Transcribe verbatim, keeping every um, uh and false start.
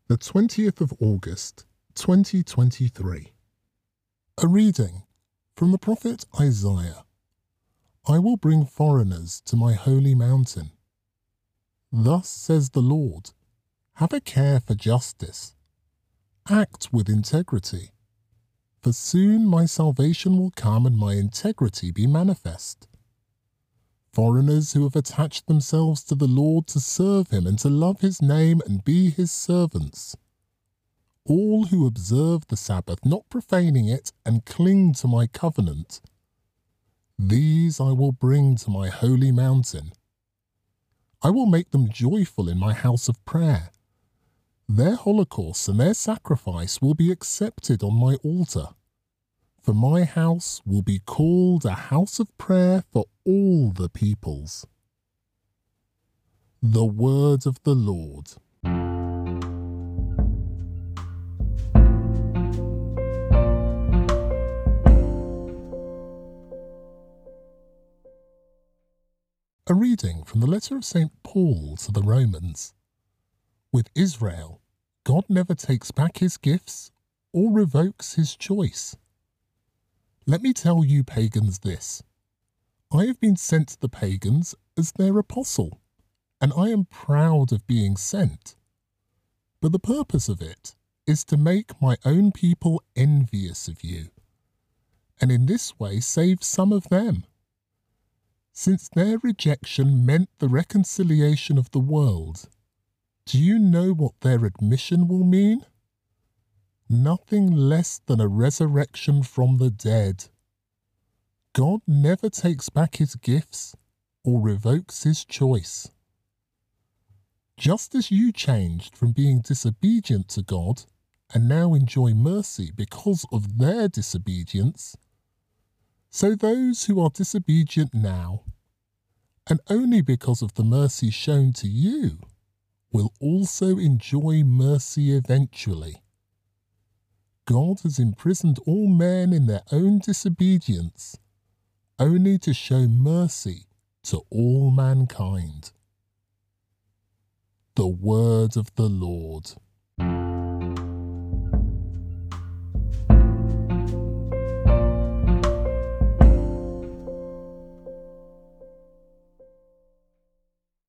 the twentieth of August, twenty twenty-three. A reading from the prophet Isaiah. I will bring foreigners to my holy mountain. Thus says the Lord, have a care for justice. Act with integrity. For soon my salvation will come and my integrity be manifest. Foreigners who have attached themselves to the Lord to serve him and to love his name and be his servants. All who observe the Sabbath, not profaning it, and cling to my covenant. These I will bring to my holy mountain. I will make them joyful in my house of prayer. Their holocaust and their sacrifice will be accepted on my altar. For my house will be called a house of prayer for all the peoples. The word of the Lord. A reading from the letter of Saint Paul to the Romans. With Israel, God never takes back his gifts or revokes his choice. Let me tell you pagans this. I have been sent to the pagans as their apostle, and I am proud of being sent. But the purpose of it is to make my own people envious of you, and in this way save some of them. Since their rejection meant the reconciliation of the world, do you know what their admission will mean? Nothing less than a resurrection from the dead. God never takes back his gifts or revokes his choice. Just as you changed from being disobedient to God and now enjoy mercy because of their disobedience, so those who are disobedient now, and only because of the mercy shown to you, will also enjoy mercy eventually. God has imprisoned all men in their own disobedience, only to show mercy to all mankind. The word of the Lord.